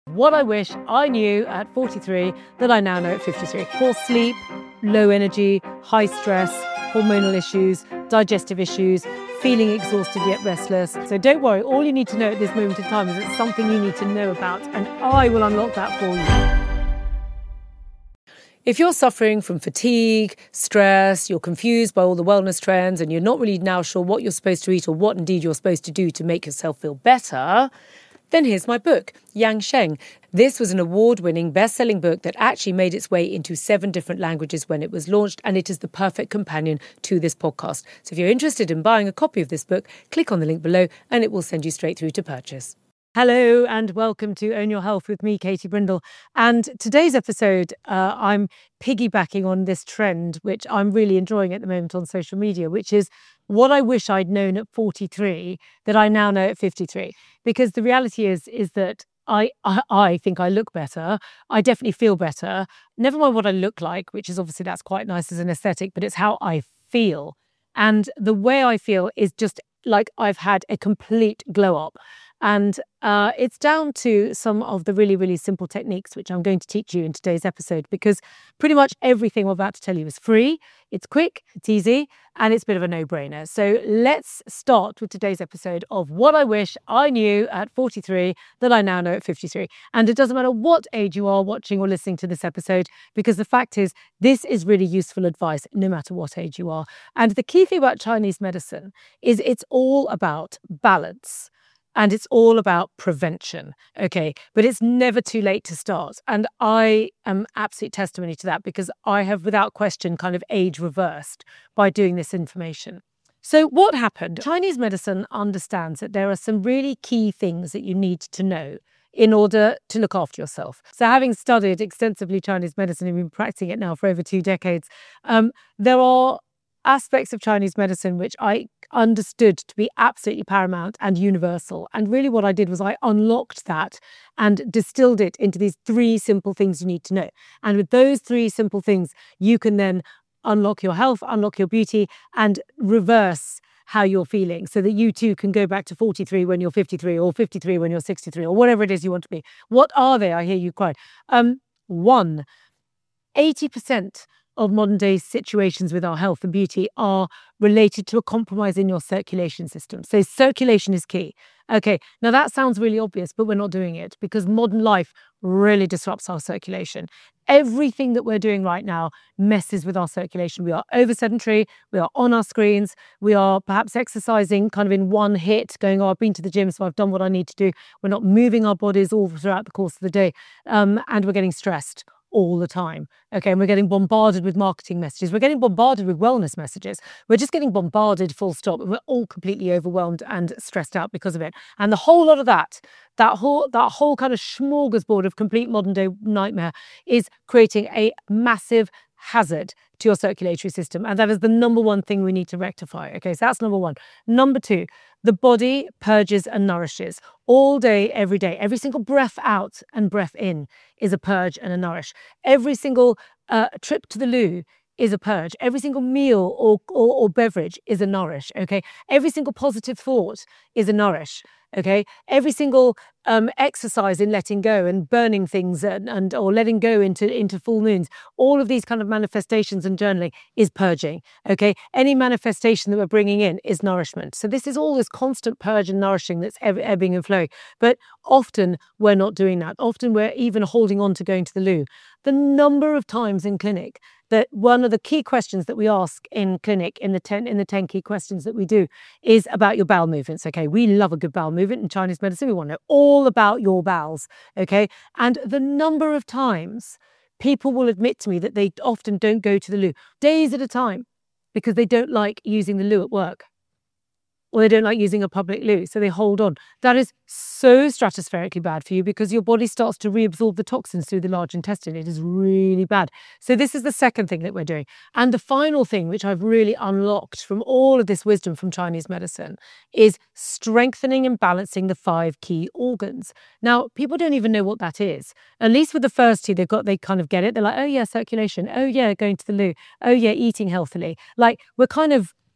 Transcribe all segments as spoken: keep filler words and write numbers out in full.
What I wish I knew at forty-three that I now know at fifty-three. Poor sleep, low energy, high stress, hormonal issues, digestive issues, feeling exhausted yet restless. So don't worry, all you need to know at this moment in time is it's something you need to know about, and I will unlock that for you. If you're suffering from fatigue, stress, you're confused by all the wellness trends, and you're not really now sure what you're supposed to eat or what indeed you're supposed to do to make yourself feel better, then here's my book, Yang Sheng. This was an award-winning, best-selling book that actually made its way into seven different languages when it was launched, and it is the perfect companion to this podcast. So if you're interested in buying a copy of this book, click on the link below and it will send you straight through to purchase. Hello and welcome to Own Your Health with me, Katie Brindle. And today's episode, uh, I'm piggybacking on this trend, which I'm really enjoying at the moment on social media, which is what I wish I'd known at forty-three that I now know at fifty-three. Because the reality is, is that I, I, I think I look better. I definitely feel better. Never mind what I look like, which is obviously that's quite nice as an aesthetic, but it's how I feel. And the way I feel is just like I've had a complete glow up. And uh, it's down to some of the really, really simple techniques, which I'm going to teach you in today's episode, because pretty much everything I'm about to tell you is free, it's quick, it's easy, and it's a bit of a no-brainer. So let's start with today's episode of what I wish I knew at forty-three that I now know at fifty-three. And it doesn't matter what age you are watching or listening to this episode, because the fact is, this is really useful advice no matter what age you are. And the key thing about Chinese medicine is it's all about balance. And it's all about prevention, okay? But it's never too late to start. And I am absolute testimony to that, because I have, without question, kind of age reversed by doing this information. So what happened? Chinese medicine understands that there are some really key things that you need to know in order to look after yourself. So having studied extensively Chinese medicine and been practicing it now for over two decades, um, there are aspects of Chinese medicine which I understood to be absolutely paramount and universal. And really what I did was I unlocked that and distilled it into these three simple things you need to know. And with those three simple things, you can then unlock your health, unlock your beauty, and reverse how you're feeling, so that you too can go back to forty-three when you're fifty-three, or fifty-three when you're sixty-three, or whatever it is you want to be. What are they? I hear you cry. Um, one, eighty percent of modern day situations with our health and beauty are related to a compromise in your circulation system. So circulation is key. Okay, now that sounds really obvious, but we're not doing it because modern life really disrupts our circulation. Everything that we're doing right now messes with our circulation. We are over sedentary, we are on our screens, we are perhaps exercising kind of in one hit, going, oh, I've been to the gym, so I've done what I need to do. We're not moving our bodies all throughout the course of the day, um, and we're getting stressed all the time. Okay, and we're getting bombarded with marketing messages. We're getting bombarded with wellness messages. We're just getting bombarded full stop. And we're all completely overwhelmed and stressed out because of it. And the whole lot of that, that whole that whole kind of smorgasbord of complete modern day nightmare is creating a massive hazard to your circulatory system. And that is the number one thing we need to rectify. Okay, so that's number one. Number two, the body purges and nourishes all day, every day. Every single breath out and breath in is a purge and a nourish. Every single uh, trip to the loo is a purge. Every single meal or, or, or beverage is a nourish, okay? Every single positive thought is a nourish, okay? Every single um, exercise in letting go and burning things and, and or letting go into, into full moons, all of these kind of manifestations and journaling is purging, okay? Any manifestation that we're bringing in is nourishment. So this is all this constant purge and nourishing that's ebb- ebbing and flowing. But often we're not doing that. Often we're even holding on to going to the loo. The number of times in clinic that one of the key questions that we ask in clinic, in the ten in the ten key questions that we do, is about your bowel movements. Okay, we love a good bowel movement in Chinese medicine. We want to know all about your bowels. Okay, and the number of times people will admit to me that they often don't go to the loo days at a time because they don't like using the loo at work, or they don't like using a public loo, so they hold on. That is so stratospherically bad for you because your body starts to reabsorb the toxins through the large intestine. It is really bad. So this is the second thing that we're doing. And the final thing, which I've really unlocked from all of this wisdom from Chinese medicine, is strengthening and balancing the five key organs. Now, people don't even know what that is. At least with the first two, they've got, they kind of get it. They're like, oh yeah, circulation. Oh yeah, going to the loo. Oh yeah, eating healthily. Like, we're kind of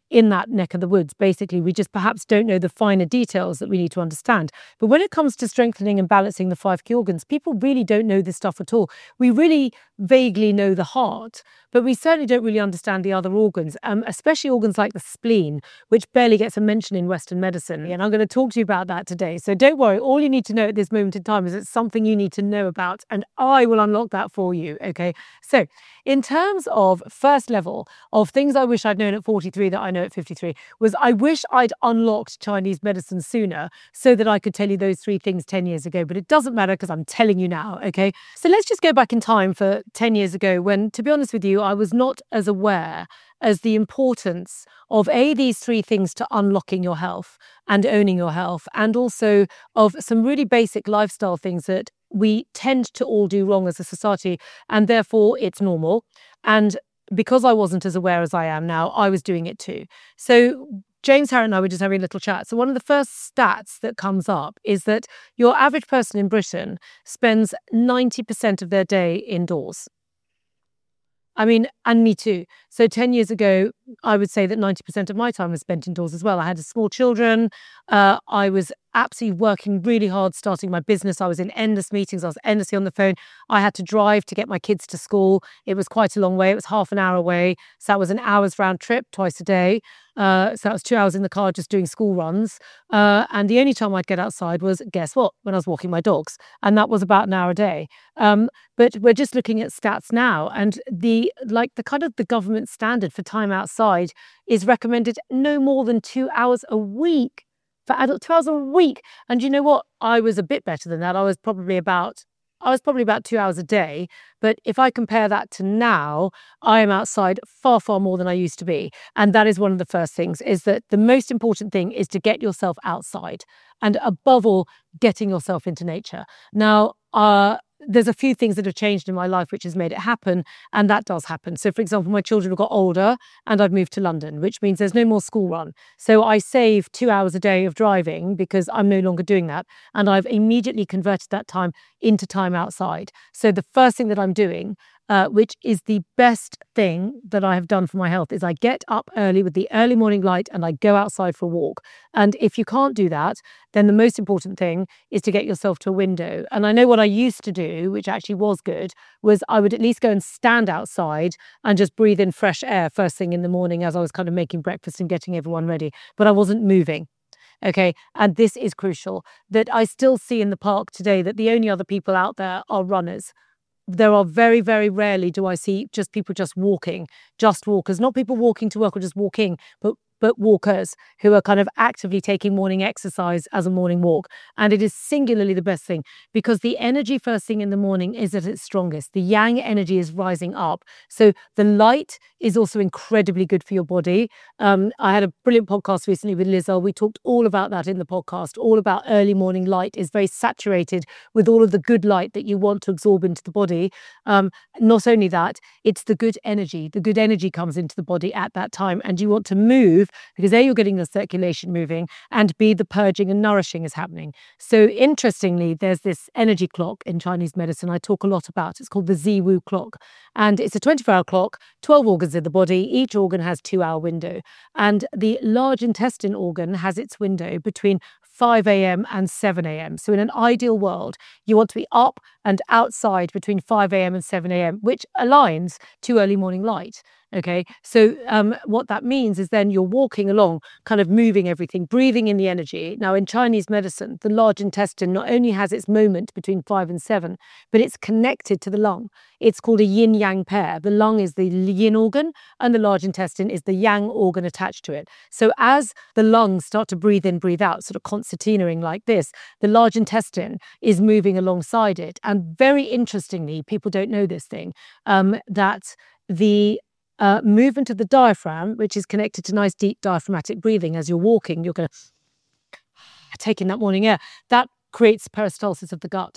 in that neck of the woods. Basically, we just perhaps don't know the finer details that we need to understand. But when it comes to strengthening and balancing the five key organs, people really don't know this stuff at all. We really vaguely know the heart, but we certainly don't really understand the other organs, um, especially organs like the spleen, which barely gets a mention in Western medicine. And I'm going to talk to you about that today. So don't worry, all you need to know at this moment in time is it's something you need to know about, and I will unlock that for you, okay? So in terms of first level of things I wish I'd known at forty-three that I know at fifty-three, was I wish I'd unlocked Chinese medicine sooner so that I could tell you those three things ten years ago, but it doesn't matter because I'm telling you now, okay? So let's just go back in time for ten years ago when, to be honest with you, I was not as aware as the importance of A, these three things to unlocking your health and owning your health, and also of some really basic lifestyle things that we tend to all do wrong as a society, and therefore it's normal. And because I wasn't as aware as I am now, I was doing it too. So James Harriott and I were just having a little chat. So one of the first stats that comes up is that your average person in Britain spends ninety percent of their day indoors. I mean, and me too. So ten years ago, I would say that ninety percent of my time was spent indoors as well. I had small children. Uh, I was absolutely working really hard, starting my business. I was in endless meetings. I was endlessly on the phone. I had to drive to get my kids to school. It was quite a long way. It was half an hour away. So that was an hour's round trip twice a day. Uh, so that was two hours in the car just doing school runs. Uh, and the only time I'd get outside was, guess what, when I was walking my dogs. And that was about an hour a day. Um, but we're just looking at stats now. And the like the kind of the government standard for time outside is recommended no more than two hours a week for adult, two hours a week. And you know what? I was a bit better than that. I was probably about I was probably about two hours a day. But if I compare that to now, I am outside far, far more than I used to be. And that is one of the first things, is that the most important thing is to get yourself outside. And above all, getting yourself into nature. Now, uh, there's a few things that have changed in my life which has made it happen, and that does happen. So, for example, my children have got older and I've moved to London, which means there's no more school run. So I save two hours a day of driving because I'm no longer doing that, and I've immediately converted that time into time outside. So the first thing that I'm doing, uh, which is the best thing that I have done for my health, is I get up early with the early morning light and I go outside for a walk. And if you can't do that, then the most important thing is to get yourself to a window. And I know what I used to do, which actually was good, was I would at least go and stand outside and just breathe in fresh air first thing in the morning as I was kind of making breakfast and getting everyone ready. But I wasn't moving. Okay. And this is crucial, that I still see in the park today that the only other people out there are runners. There are very, very rarely do I see just people just walking, just walkers, not people walking to work or just walking, but but walkers who are kind of actively taking morning exercise as a morning walk. And it is singularly the best thing, because the energy first thing in the morning is at its strongest. The yang energy is rising up. So the light is also incredibly good for your body. Um, I had a brilliant podcast recently with Lizelle. We talked all about that in the podcast, all about early morning light is very saturated with all of the good light that you want to absorb into the body. Um, not only that, it's the good energy. The good energy comes into the body at that time, and you want to move because A, you're getting the circulation moving, and B, the purging and nourishing is happening. So interestingly, there's this energy clock in Chinese medicine I talk a lot about. It's called the Ziwu clock, and it's a twenty-four hour clock, twelve organs in the body. Each organ has two hour window, and the large intestine organ has its window between five a m and seven a m So in an ideal world, you want to be up and outside between five a m and seven a m, which aligns to early morning light. Okay, so um, what that means is then you're walking along, kind of moving everything, breathing in the energy. Now, in Chinese medicine, the large intestine not only has its moment between five and seven, but it's connected to the lung. It's called a yin-yang pair. The lung is the yin organ and the large intestine is the yang organ attached to it. So as the lungs start to breathe in, breathe out, sort of concertinaing like this, the large intestine is moving alongside it. And very interestingly, people don't know this thing, um, that the Uh, movement of the diaphragm, which is connected to nice deep diaphragmatic breathing as you're walking, you're going to take in that morning air. That creates peristalsis of the gut.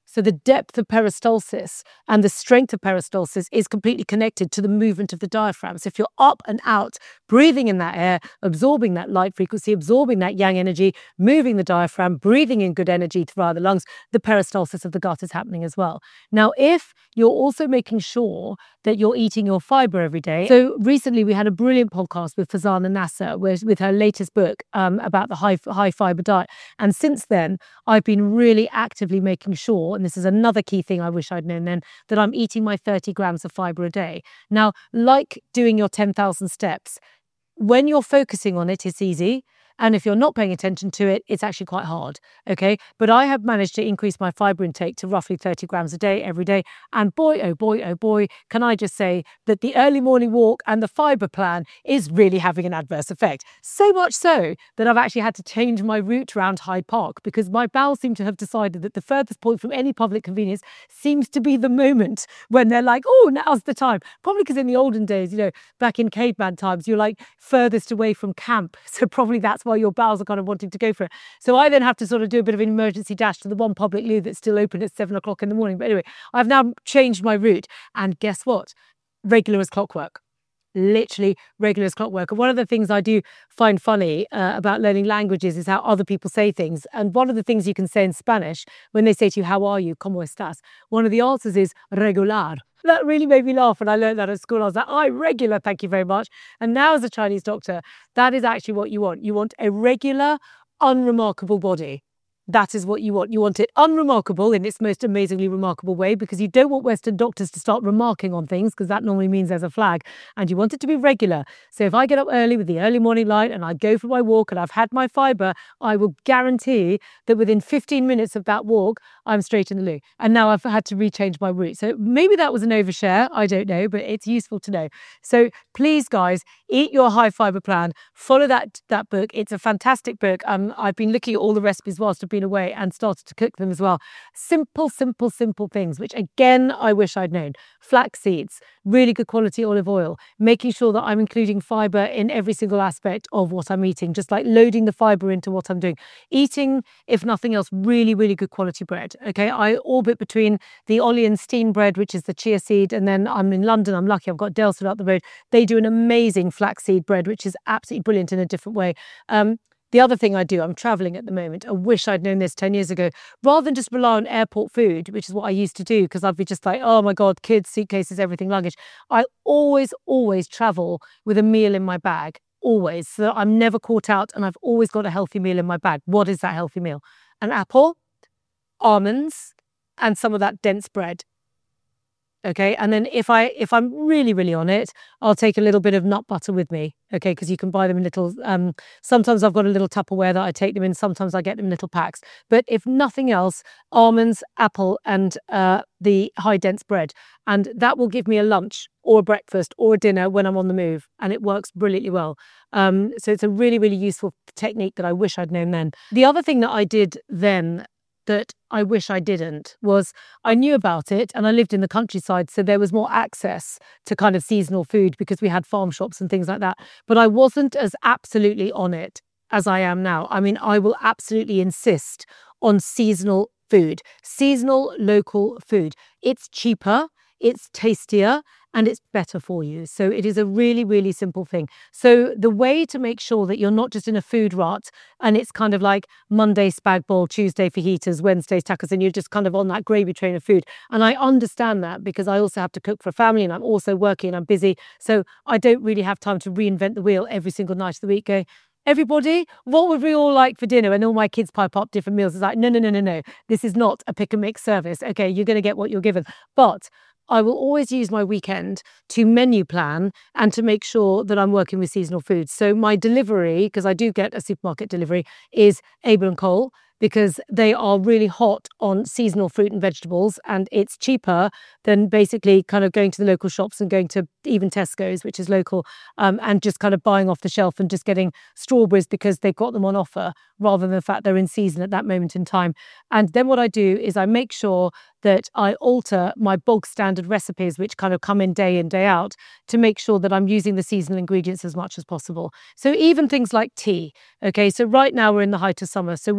So the depth of peristalsis and the strength of peristalsis is completely connected to the movement of the diaphragm. So if you're up and out, breathing in that air, absorbing that light frequency, absorbing that yang energy, moving the diaphragm, breathing in good energy throughout the lungs, the peristalsis of the gut is happening as well. Now, if you're also making sure that you're eating your fiber every day. So recently we had a brilliant podcast with Fazana Nasser with, with her latest book um, about the high, high fiber diet. And since then, I've been really actively making sure, and this is another key thing I wish I'd known then, that I'm eating my thirty grams of fiber a day. Now, like doing your ten thousand steps, when you're focusing on it, it's easy. And if you're not paying attention to it, it's actually quite hard, okay? But I have managed to increase my fibre intake to roughly thirty grams a day every day. And boy, oh boy, oh boy, can I just say that the early morning walk and the fibre plan is really having an adverse effect. So much so that I've actually had to change my route around Hyde Park because my bowels seem to have decided that the furthest point from any public convenience seems to be the moment when they're like, oh, now's the time. Probably because in the olden days, you know, back in caveman times, you're like furthest away from camp. So probably that's while your bowels are kind of wanting to go for it. So I then have to sort of do a bit of an emergency dash to the one public loo that's still open at seven o'clock in the morning. But anyway, I've now changed my route. And guess what? Regular as clockwork. Literally regular as clockwork. And one of the things I do find funny uh, about learning languages is how other people say things. And one of the things you can say in Spanish when they say to you, how are you? ¿Cómo estás? One of the answers is regular. That really made me laugh when I learned that at school. I was like, oh, regular, thank you very much. And now as a Chinese doctor, that is actually what you want. You want a regular, unremarkable body. That is what you want. You want it unremarkable in its most amazingly remarkable way because you don't want Western doctors to start remarking on things because that normally means there's a flag. And you want it to be regular. So if I get up early with the early morning light and I go for my walk and I've had my fibre, I will guarantee that within fifteen minutes of that walk, I'm straight in the loo. And now I've had to rechange my route. So maybe that was an overshare. I don't know, but it's useful to know. So please, guys, eat your high fibre plan. Follow that, that book. It's a fantastic book. Um, I've been looking at all the recipes whilst I've been away and started to cook them as well. Simple, simple, simple things, which again, I wish I'd known. Flax seeds, really good quality olive oil, making sure that I'm including fibre in every single aspect of what I'm eating, just like loading the fibre into what I'm doing. Eating, if nothing else, really, really good quality bread. Okay, I orbit between the Ollie and Steen bread, which is the chia seed, and then I'm in London. I'm lucky I've got Dalesford up the road. They do an amazing flaxseed bread, which is absolutely brilliant in a different way. Um, The other thing I do, I'm traveling at the moment. I wish I'd known this ten years ago. Rather than just rely on airport food, which is what I used to do, because I'd be just like, oh my God, kids, suitcases, everything, luggage. I always, always travel with a meal in my bag, always. So I'm never caught out and I've always got a healthy meal in my bag. What is that healthy meal? An apple, almonds, and some of that dense bread. Okay, and then if I if I'm really really on it, I'll take a little bit of nut butter with me. Okay, because you can buy them in little. Um, sometimes I've got a little Tupperware that I take them in. Sometimes I get them in little packs. But if nothing else, almonds, apple, and uh, the high dense bread, and that will give me a lunch or a breakfast or a dinner when I'm on the move, and it works brilliantly well. Um, so it's a really really useful technique that I wish I'd known then. The other thing that I did then that I wish I didn't was I knew about it and I lived in the countryside, so there was more access to kind of seasonal food because we had farm shops and things like that. But I wasn't as absolutely on it as I am now. I mean, I will absolutely insist on seasonal food, seasonal local food. It's cheaper, it's tastier, and it's better for you. So it is a really, really simple thing. So the way to make sure that you're not just in a food rut and it's kind of like Monday spag bowl, Tuesday fajitas, Wednesday tacos, and you're just kind of on that gravy train of food. And I understand that because I also have to cook for a family and I'm also working and I'm busy. So I don't really have time to reinvent the wheel every single night of the week going, everybody, what would we all like for dinner? And all my kids pipe up different meals. It's like, no, no, no, no, no. This is not a pick and mix service. Okay, you're going to get what you're given. But I will always use my weekend to menu plan and to make sure that I'm working with seasonal foods. So my delivery, because I do get a supermarket delivery, is Abel and Cole, because they are really hot on seasonal fruit and vegetables, and it's cheaper than basically kind of going to the local shops and going to even Tesco's, which is local, um, and just kind of buying off the shelf and just getting strawberries because they've got them on offer rather than the fact they're in season at that moment in time. And then what I do is I make sure that I alter my bog standard recipes, which kind of come in day in, day out, to make sure that I'm using the seasonal ingredients as much as possible. So even things like tea. Okay, so right now we're in the height of summer. So when you're in the height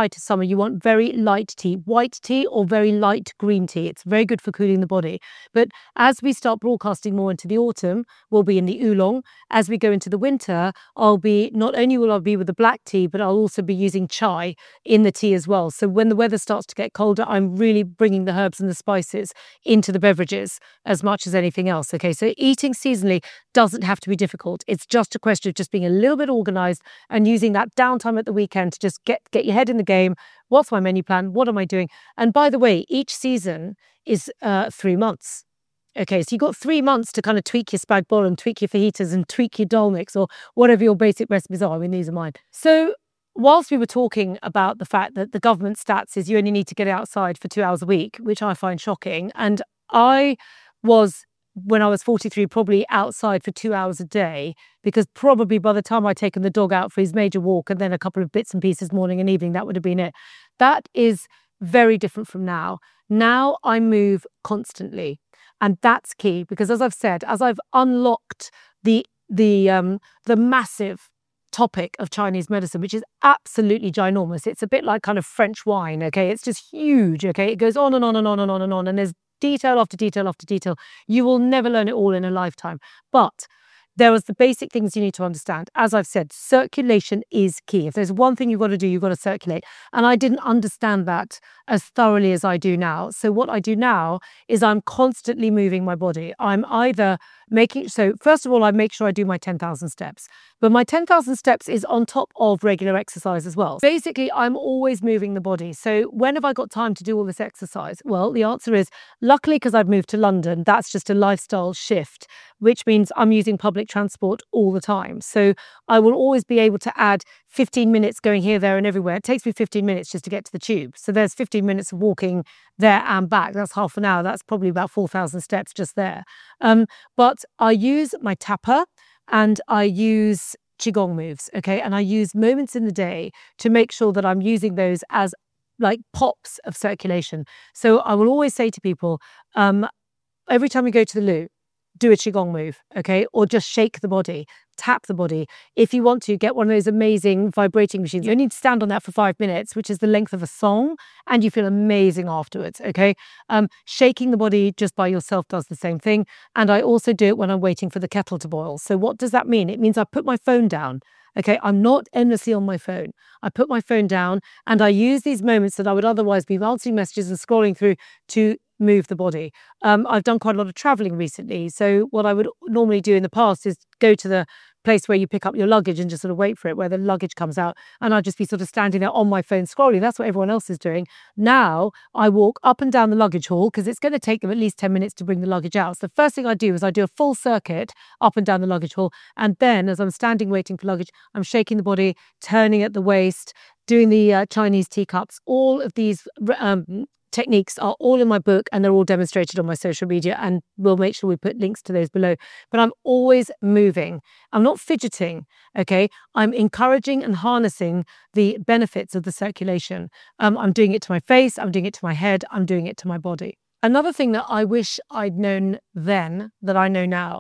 July to summer, you want very light tea, white tea or very light green tea. It's very good for cooling the body. But as we start broadcasting more into the autumn, we'll be in the oolong. As we go into the winter, I'll be, not only will I be with the black tea, but I'll also be using chai in the tea as well. So when the weather starts to get colder, I'm really bringing the herbs and the spices into the beverages as much as anything else. Okay, so eating seasonally doesn't have to be difficult. It's just a question of just being a little bit organized and using that downtime at the weekend to just get, get your head in the game. What's my menu plan? What am I doing? And by the way, each season is uh, three months. Okay, so you've got three months to kind of tweak your spag bol and tweak your fajitas and tweak your dal mix or whatever your basic recipes are. I mean, these are mine. So whilst we were talking about the fact that the government stats is you only need to get outside for two hours a week, which I find shocking. And I was, when I was forty-three, probably outside for two hours a day, because probably by the time I'd taken the dog out for his major walk and then a couple of bits and pieces morning and evening, that would have been it. That is very different from now. Now I move constantly. And that's key because, as I've said, as I've unlocked the the um, the massive topic of Chinese medicine, which is absolutely ginormous. It's a bit like kind of French wine, okay? It's just huge, okay? It goes on and on and on and on and on, and there's detail after detail after detail. You will never learn it all in a lifetime. But there are the basic things you need to understand. As I've said, circulation is key. If there's one thing you've got to do, you've got to circulate. And I didn't understand that as thoroughly as I do now. So what I do now is I'm constantly moving my body. I'm either making, so first of all, I make sure I do my ten thousand steps. But my ten thousand steps is on top of regular exercise as well. Basically, I'm always moving the body. So when have I got time to do all this exercise? Well, the answer is, luckily, because I've moved to London, that's just a lifestyle shift, which means I'm using public transport all the time. So I will always be able to add fifteen minutes going here, there and everywhere. It takes me fifteen minutes just to get to the tube. So there's fifteen minutes of walking there and back. That's half an hour. That's probably about four thousand steps just there. Um, but I use my tapper and I use Qigong moves, okay? And I use moments in the day to make sure that I'm using those as like pops of circulation. So I will always say to people, um, every time we go to the loo, do a Qigong move, okay? Or just shake the body, tap the body. If you want to, get one of those amazing vibrating machines. You only need to stand on that for five minutes, which is the length of a song, and you feel amazing afterwards, okay? Um, shaking the body just by yourself does the same thing. And I also do it when I'm waiting for the kettle to boil. So what does that mean? It means I put my phone down. Okay, I'm not endlessly on my phone. I put my phone down and I use these moments that I would otherwise be answering messages and scrolling through to move the body. Um, I've done quite a lot of traveling recently. So what I would normally do in the past is go to the place where you pick up your luggage and just sort of wait for it, where the luggage comes out. And I'd just be sort of standing there on my phone scrolling. That's what everyone else is doing. Now I walk up and down the luggage hall because it's going to take them at least ten minutes to bring the luggage out. So the first thing I do is I do a full circuit up and down the luggage hall. And then as I'm standing waiting for luggage, I'm shaking the body, turning at the waist, doing the uh, Chinese teacups. All of these um, techniques are all in my book and they're all demonstrated on my social media, and we'll make sure we put links to those below. But I'm always moving. I'm not fidgeting, okay? I'm encouraging and harnessing the benefits of the circulation. Um, I'm doing it to my face, I'm doing it to my head, I'm doing it to my body. Another thing that I wish I'd known then that I know now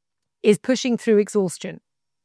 is pushing through exhaustion.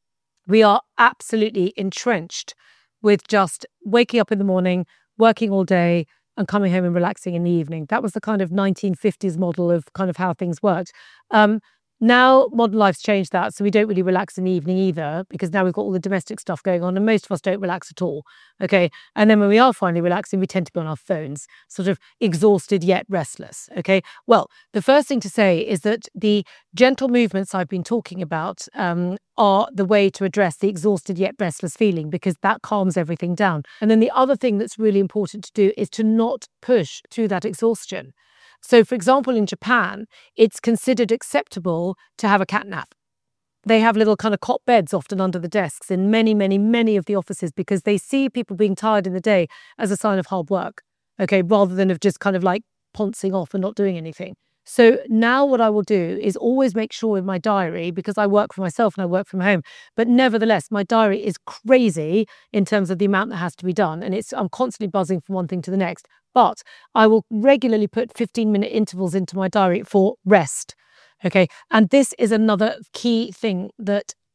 We are absolutely entrenched with just waking up in the morning, working all day, and coming home and relaxing in the evening. That was the kind of nineteen fifties model of kind of how things worked. Um, now modern life's changed that, so we don't really relax in the evening either, because now we've got all the domestic stuff going on and most of us don't relax at all, okay? And then when we are finally relaxing, we tend to be on our phones, sort of exhausted yet restless, okay? Well, the first thing to say is that the gentle movements I've been talking about um, are the way to address the exhausted yet restless feeling, because that calms everything down. And then the other thing that's really important to do is to not push through that exhaustion. So, for example, in Japan, it's considered acceptable to have a cat nap. They have little kind of cot beds often under the desks in many, many, many of the offices, because they see people being tired in the day as a sign of hard work, okay, rather than of just kind of like poncing off and not doing anything. So now what I will do is always make sure in my diary, because I work for myself and I work from home, but nevertheless, my diary is crazy in terms of the amount that has to be done. And it's I'm constantly buzzing from one thing to the next. But I will regularly put fifteen minute intervals into my diary for rest. Okay. And this is another key thing that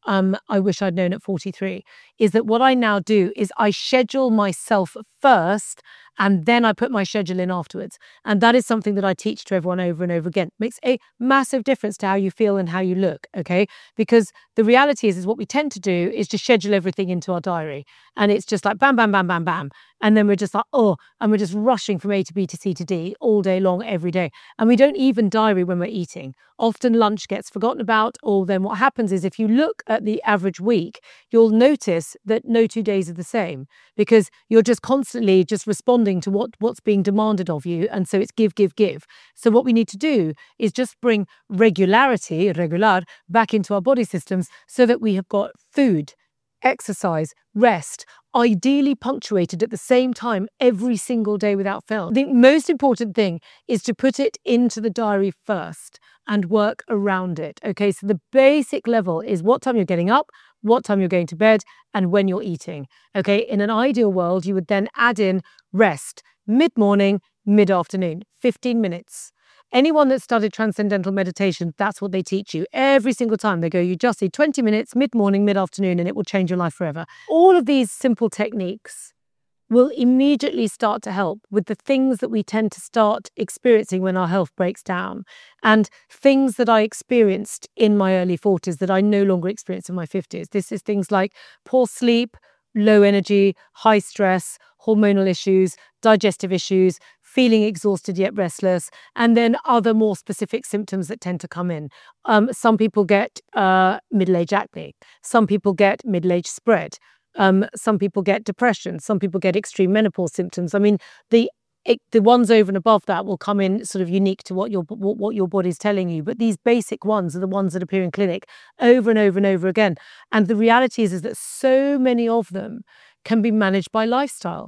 um, I wish I'd known at forty-three, is that what I now do is I schedule myself first and then I put my schedule in afterwards. And that is something that I teach to everyone over and over again. It makes a massive difference to how you feel and how you look, okay? Because the reality is, is what we tend to do is just schedule everything into our diary. And it's just like bam, bam, bam, bam, bam. And then we're just like, oh, and we're just rushing from A to B to C to D all day long, every day. And we don't even diary when we're eating. Often lunch gets forgotten about, or then what happens is if you look at the average week, you'll notice that no two days are the same because you're just constantly just responding to what, what's being demanded of you. And so it's give, give, give. So what we need to do is just bring regularity, regular, back into our body systems so that we have got food, exercise, rest, ideally punctuated at the same time every single day without fail. The most important thing is to put it into the diary first and work around it. Okay, so the basic level is what time you're getting up, what time you're going to bed, and when you're eating. Okay, in an ideal world, you would then add in rest, mid-morning, mid-afternoon, fifteen minutes. Anyone that studied transcendental meditation, that's what they teach you. Every single time they go, you just need twenty minutes, mid-morning, mid-afternoon, and it will change your life forever. All of these simple techniques will immediately start to help with the things that we tend to start experiencing when our health breaks down, and things that I experienced in my early forties that I no longer experience in my fifties. This is things like poor sleep, low energy, high stress, hormonal issues, digestive issues, feeling exhausted yet restless, and then other more specific symptoms that tend to come in. Um, some people get uh, middle-age acne. Some people get middle-age spread. Um, some people get depression. Some people get extreme menopause symptoms. I mean, the it, the ones over and above that will come in sort of unique to what your what, what your body's telling you. But these basic ones are the ones that appear in clinic over and over and over again. And the reality is, is that so many of them can be managed by lifestyle.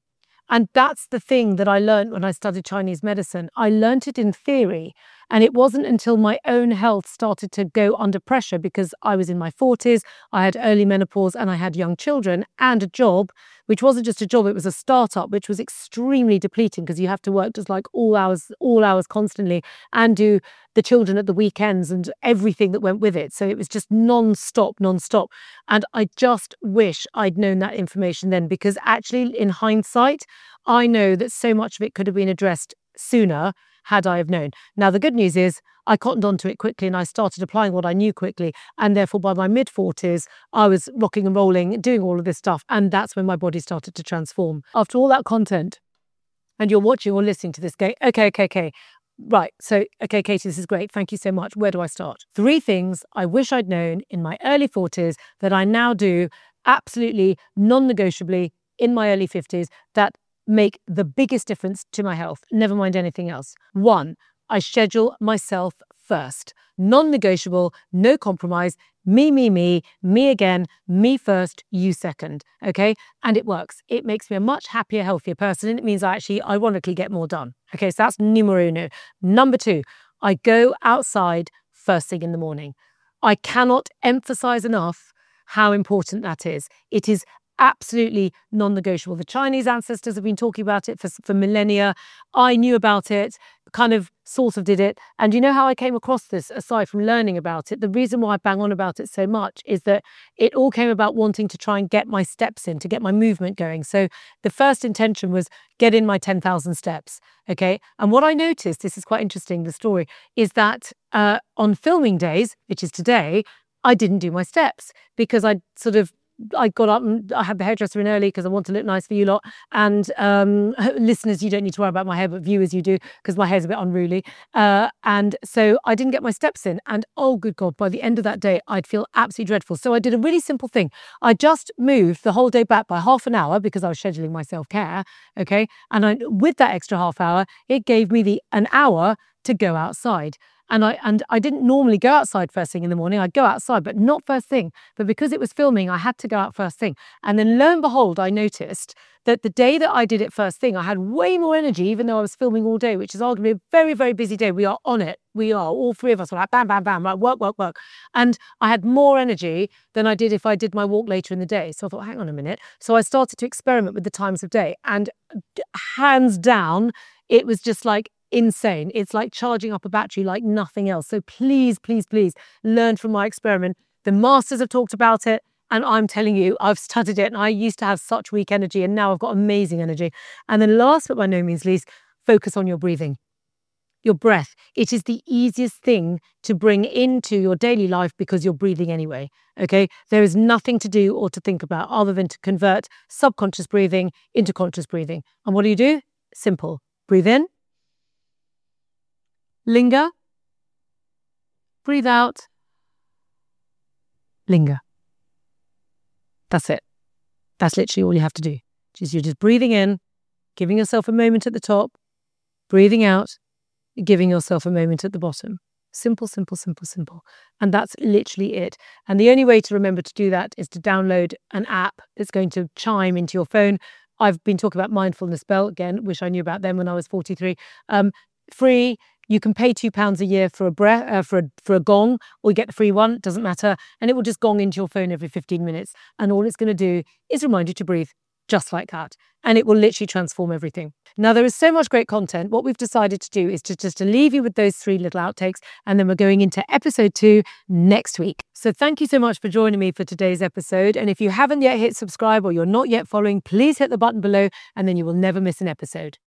And that's the thing that I learned when I studied Chinese medicine. I learned it in theory, and it wasn't until my own health started to go under pressure because I was in my forties, I had early menopause, and I had young children and a job, which wasn't just a job, it was a startup, which was extremely depleting because you have to work just like all hours, all hours constantly, and do the children at the weekends and everything that went with it. So it was just non-stop, non-stop. And I just wish I'd known that information then, because actually in hindsight, I know that so much of it could have been addressed sooner had I have known. Now, the good news is I cottoned onto it quickly and I started applying what I knew quickly. And therefore, by my mid-forties, I was rocking and rolling, doing all of this stuff. And that's when my body started to transform. After all that content, and you're watching or listening to this, go, okay, okay, okay. Right, so, okay, Katie, this is great. Thank you so much. Where do I start? Three things I wish I'd known in my early forties that I now do absolutely non-negotiably in my early fifties that make the biggest difference to my health, never mind anything else. One, I schedule myself first. Non-negotiable, no compromise, me, me, me, me again, me first, you second, okay? And it works. It makes me a much happier, healthier person, and it means I actually, ironically, get more done. Okay, so that's numero uno. Number two, I go outside first thing in the morning. I cannot emphasize enough how important that is. It is absolutely non-negotiable. The Chinese ancestors have been talking about it for, for millennia. I knew about it, kind of sort of did it. And you know how I came across this, aside from learning about it? The reason why I bang on about it so much is that it all came about wanting to try and get my steps in, to get my movement going. So the first intention was get in my ten thousand steps, okay? And what I noticed, this is quite interesting, the story, is that uh, on filming days, which is today, I didn't do my steps because I sort of I got up and I had the hairdresser in early because I want to look nice for you lot. And um, listeners, you don't need to worry about my hair, but viewers, you do, because my hair's a bit unruly. Uh, and so I didn't get my steps in. And oh, good God, by the end of that day, I'd feel absolutely dreadful. So I did a really simple thing. I just moved the whole day back by half an hour because I was scheduling my self-care. Okay. And I, with that extra half hour, it gave me the an hour to go outside. And I and I didn't normally go outside first thing in the morning. I'd go outside, but not first thing. But because it was filming, I had to go out first thing. And then lo and behold, I noticed that the day that I did it first thing, I had way more energy, even though I was filming all day, which is arguably a very, very busy day. We are on it. We are. All three of us were like, bam, bam, bam, right, work, work, work. And I had more energy than I did if I did my walk later in the day. So I thought, hang on a minute. So I started to experiment with the times of day. And hands down, it was just like, insane. It's like charging up a battery like nothing else. So please, please, please learn from my experiment. The masters have talked about it. And I'm telling you, I've studied it and I used to have such weak energy and now I've got amazing energy. And then last but by no means least, focus on your breathing. Your breath. It is the easiest thing to bring into your daily life because you're breathing anyway. Okay. There is nothing to do or to think about other than to convert subconscious breathing into conscious breathing. And what do you do? Simple. Breathe in. Linger. Breathe out. Linger. That's it. That's literally all you have to do. Just you're just breathing in, giving yourself a moment at the top, breathing out, giving yourself a moment at the bottom. Simple, simple, simple, simple. And that's literally it. And the only way to remember to do that is to download an app that's going to chime into your phone. I've been talking about Mindfulness Bell. Again, wish I knew about them when I was forty-three. Um, free. You can pay two pounds a year for a breath, uh, for a, for a gong, or you get the free one. Doesn't matter, and it will just gong into your phone every fifteen minutes. And all it's going to do is remind you to breathe, just like that. And it will literally transform everything. Now there is so much great content. What we've decided to do is to just to leave you with those three little outtakes, and then we're going into episode two next week. So thank you so much for joining me for today's episode. And if you haven't yet hit subscribe or you're not yet following, please hit the button below, and then you will never miss an episode.